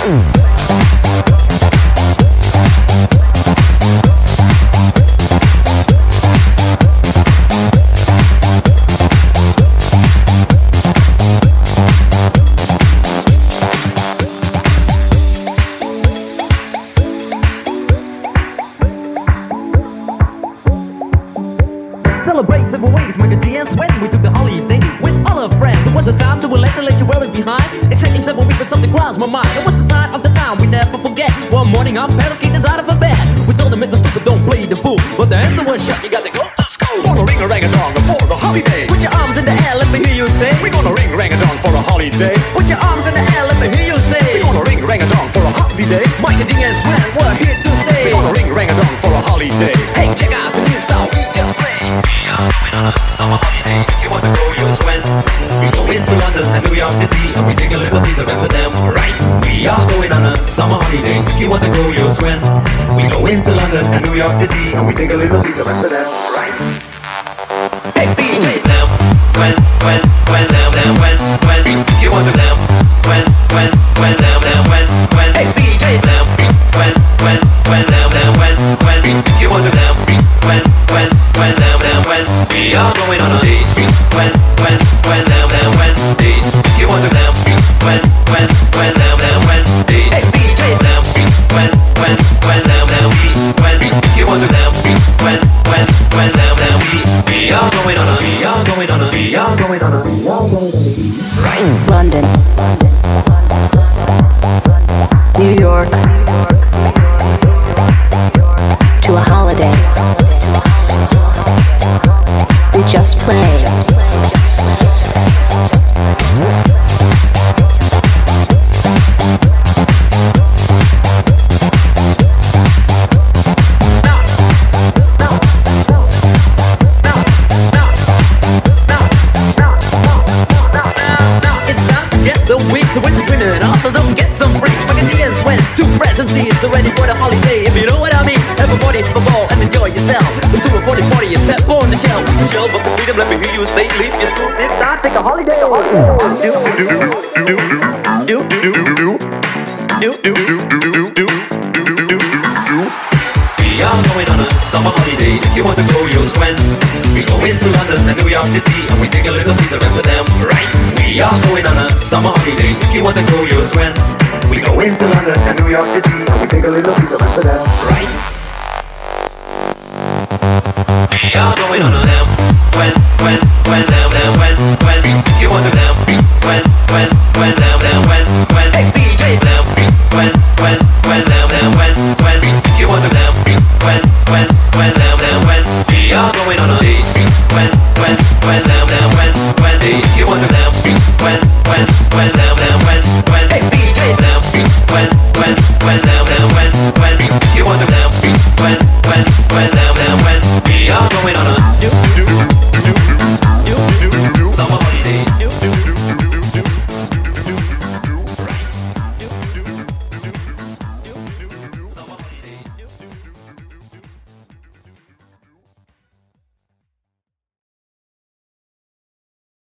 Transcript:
Celebrate several ways, make a dance when we took the holiday with all our friends. It was a time to relax and let you wear it behind. Exactly 7 weeks, but something crossed my mind. It was the sign of the time we never forget. One morning, our parents kicked us out of a bed. We told them it was stupid, don't play the fool. But the answer was shut, you got to go to school. Gonna ring a rang a dong for the holiday. Put your arms in the air, let me hear you say. We're gonna ring rang a dong for a holiday. Put your arms in the air, let me hear you say. We're gonna ring rang a dong for a holiday. Mike and Ding and Sven, we're here to stay. We're gonna ring rang a dong for a holiday. Hey, check out the new style we just played. We are going on a summer holiday. If you want to go, you'll swim. We go into London and New York City, and we take a little piece of Amsterdam, right? We are going on a summer holiday. If you want to go, you'll swim. We go into London and New York City, and we take a little piece of Amsterdam, right? Hey, DJ, now, when, now, when, if you want to now, when, now, when, hey, DJ, now, when, now, when, if you want to now, when, now, when, we are going on a date, when, now, when, date, if you want to now, when, now, when, date, hey, DJ, now, when, now, when, if you want to now, when, now, we are going on a, right? London, New York, to a holiday. We just played. MCs are ready for the holiday. If you know what I mean, everybody have a ball and enjoy yourself. We'll do a 40-40 and step on the shelf. Michelle, but for freedom, let me hear you say, leave your school. It's time, take a holiday. We are going on a summer holiday. If you want to go, you'll swim. We go into London and New York City, and we take a little piece of Amsterdam, right? We are going on a summer holiday. If you want to go, you'll swim. We go into London and New York City, and we take a little piece of Amsterdam, right? We are going on a now, when, now, when, if you want to now, when, now, when, hey, DJ, now, when, now, when, if you want to now, when, now, when, we are going on a date, when, now,